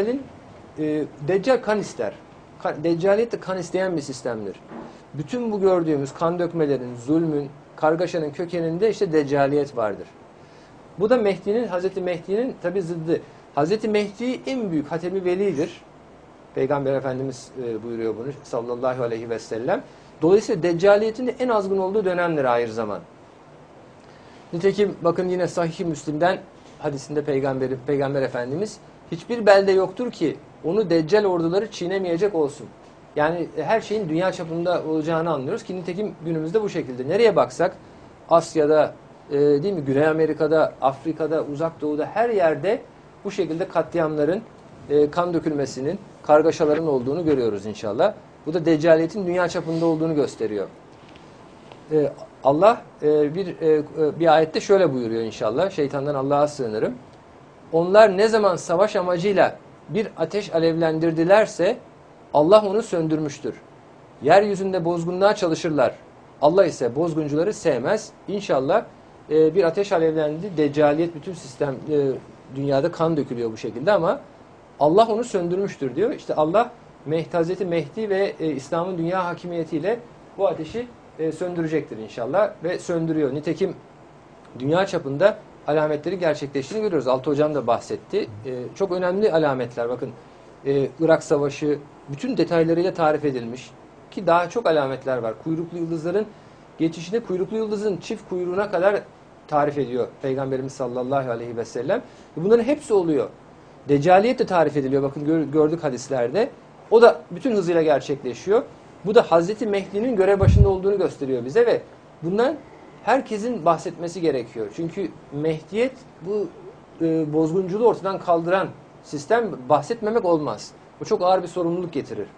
Deccal kan ister. Deccaliyet de kan isteyen bir sistemdir. Bütün bu gördüğümüz kan dökmelerin, zulmün, kargaşanın kökeninde işte deccaliyet vardır. Bu da Hazreti Mehdi'nin tabi zıddı. Hazreti Mehdi en büyük Hatemi Veli'dir. Peygamber Efendimiz buyuruyor bunu sallallahu aleyhi ve sellem. Dolayısıyla deccaliyetin de en azgın olduğu dönemdir ahir zaman. Nitekim bakın yine Sahih-i Müslim'den hadisinde Peygamber Efendimiz, hiçbir belde yoktur ki onu deccal orduları çiğnemeyecek olsun. Yani her şeyin dünya çapında olacağını anlıyoruz ki nitekim günümüzde bu şekilde. Nereye baksak Asya'da, değil mi, Güney Amerika'da, Afrika'da, Uzak Doğu'da her yerde bu şekilde katliamların, kan dökülmesinin, kargaşaların olduğunu görüyoruz inşallah. Bu da deccaliyetin dünya çapında olduğunu gösteriyor. Allah bir ayette şöyle buyuruyor inşallah. Şeytandan Allah'a sığınırım. Onlar ne zaman savaş amacıyla bir ateş alevlendirdilerse Allah onu söndürmüştür. Yeryüzünde bozgunluğa çalışırlar. Allah ise bozguncuları sevmez. İnşallah bir ateş alevlendi. Deccaliyet, bütün sistem, dünyada kan dökülüyor bu şekilde ama Allah onu söndürmüştür diyor. İşte Allah Hazreti Mehdi ve İslam'ın dünya hakimiyetiyle bu ateşi söndürecektir inşallah ve söndürüyor. Nitekim dünya çapında alametleri gerçekleştiğini görüyoruz. Altı Hocam da bahsetti. Çok önemli alametler. Bakın Irak Savaşı bütün detaylarıyla tarif edilmiş. Ki daha çok alametler var. Kuyruklu yıldızların geçişini kuyruklu yıldızın çift kuyruğuna kadar tarif ediyor Peygamberimiz sallallahu aleyhi ve sellem. Bunların hepsi oluyor. Deccaliyet de tarif ediliyor. Bakın gördük hadislerde. O da bütün hızıyla gerçekleşiyor. Bu da Hazreti Mehdi'nin görev başında olduğunu gösteriyor bize ve bundan herkesin bahsetmesi gerekiyor. Çünkü Mehdiyet bu bozgunculuğu ortadan kaldıran sistem, bahsetmemek olmaz. Bu çok ağır bir sorumluluk getirir.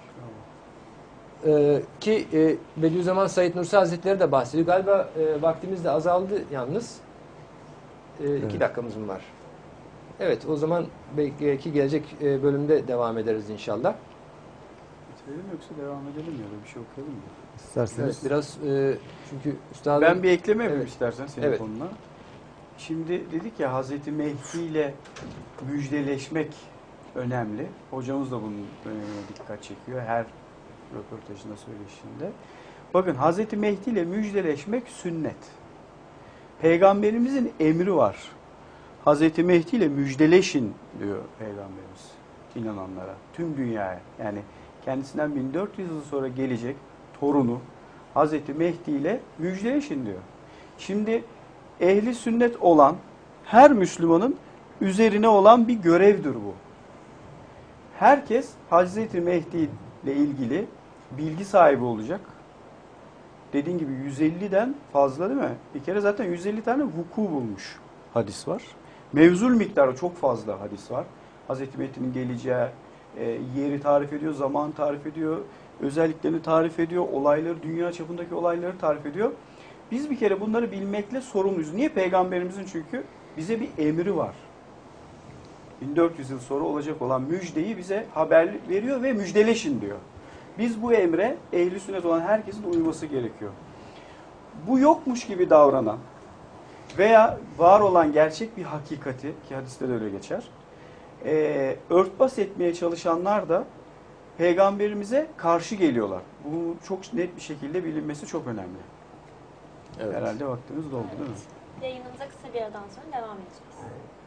Ki Bediüzzaman Said Nursi Hazretleri de bahsediyor. Galiba vaktimiz de azaldı yalnız. 2 dakikamız mı var? Evet, o zaman belki gelecek bölümde devam ederiz inşallah. Bitirelim yoksa devam edelim ya da bir şey okuyalım mı? İsterseniz. Evet, biraz çünkü üstadım... Ben bir ekleme yapayım Evet. istersen senin Evet. konuna. Şimdi dedik ya Hazreti Mehdi ile müjdeleşmek önemli. Hocamız da bunun dikkat çekiyor her röportajında, söyleşinde. Bakın Hazreti Mehdi ile müjdeleşmek sünnet. Peygamberimizin emri var. Hazreti Mehdi ile müjdeleşin diyor Peygamberimiz inananlara, tüm dünyaya. Yani kendisinden 1400 yıl sonra gelecek torunu Hazreti Mehdi ile müjdeleşin diyor. Şimdi ehli sünnet olan her Müslümanın üzerine olan bir görevdir bu. Herkes Hazreti Mehdi ile ilgili bilgi sahibi olacak. Dediğim gibi 150'den fazla değil mi? Bir kere zaten 150 tane vuku bulmuş hadis var. Mevzul miktarı çok fazla hadis var. Hazreti Mehdi'nin geleceği yeri tarif ediyor, zaman tarif ediyor, özelliklerini tarif ediyor, olayları, dünya çapındaki olayları tarif ediyor. Biz bir kere bunları bilmekle sorumluyuz. Niye? Peygamberimizin çünkü bize bir emri var. 1400 yıl sonra olacak olan müjdeyi bize haber veriyor ve müjdeleşin diyor. Biz bu emre ehli sünnet olan herkesin uyması gerekiyor. Bu yokmuş gibi davranan veya var olan gerçek bir hakikati, ki hadiste de öyle geçer, örtbas etmeye çalışanlar da Peygamberimize karşı geliyorlar. Bu çok net bir şekilde bilinmesi çok önemli. Evet. Herhalde vaktimiz doldu değil mi? Yayınımıza kısa bir aradan sonra devam edeceğiz.